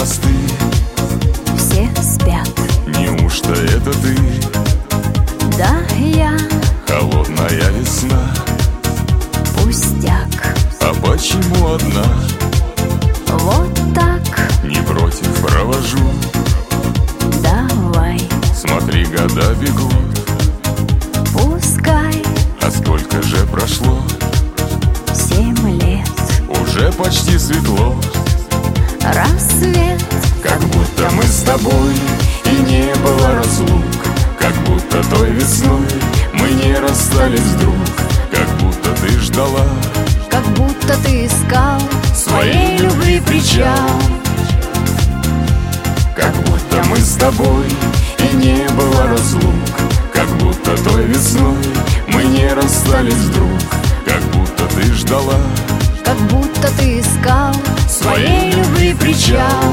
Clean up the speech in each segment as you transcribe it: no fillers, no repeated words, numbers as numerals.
мосты, все спят. неужто это ты? Да, я Холодная весна, пустяк. а почему одна? Вот так, Не против провожу, давай, смотри, года бегут. пускай. А сколько же прошло? 7 лет, Уже почти светло. рассвет. Как будто мы с тобой и не было разлук, как будто той весной мы не расстались вдруг, как будто ты ждала Как будто ты искал своей любви причал. Как будто мы с тобой и не было разлук, как будто той весной мы не расстались вдруг, как будто ты ждала Как будто ты искал своей любви причал.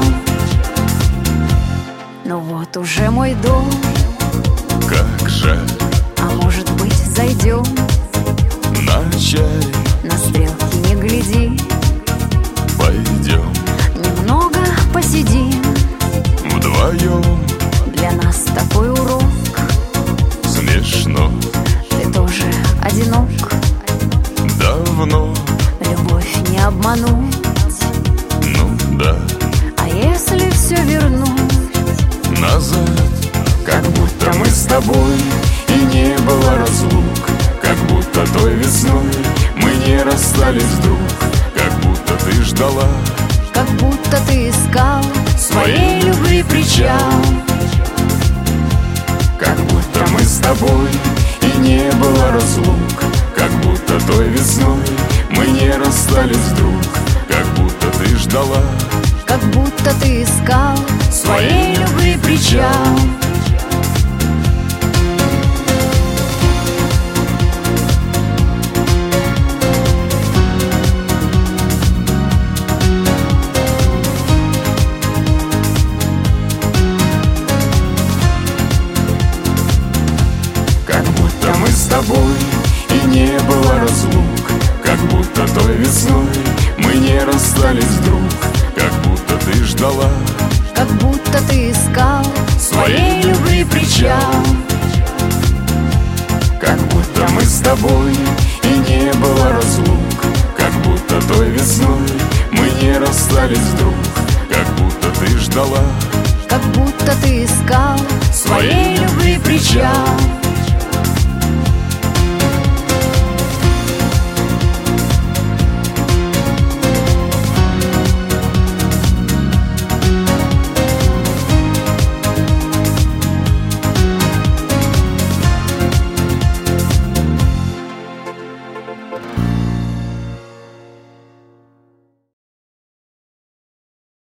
Ну вот уже мой дом, Как жаль, а может быть зайдем? на чай На стрелки не гляди, пойдем немного посидим. вдвоем. Для нас такой урок, Смешно, ты тоже одинок. давно, Любовь не обмануть, ну да, а если все вернуть? назад. Как будто мы с тобой и не было разлук, как будто той весной мы не расстались вдруг, как будто ты ждала Как будто ты искал своей любви причал. Как будто мы с тобой и не было разлук, как будто той весной мы не расстались вдруг, как будто ты ждала Как будто ты искал своей любви причал. Как будто мы с тобой и не было разлук, как будто той весной мы не расстались вдруг, как будто ты ждала Как будто ты искал своей любви причал. Как будто мы с тобой и не было разлук, как будто той весной мы не расстались вдруг, как будто ты ждала Как будто ты искал своей любви причал.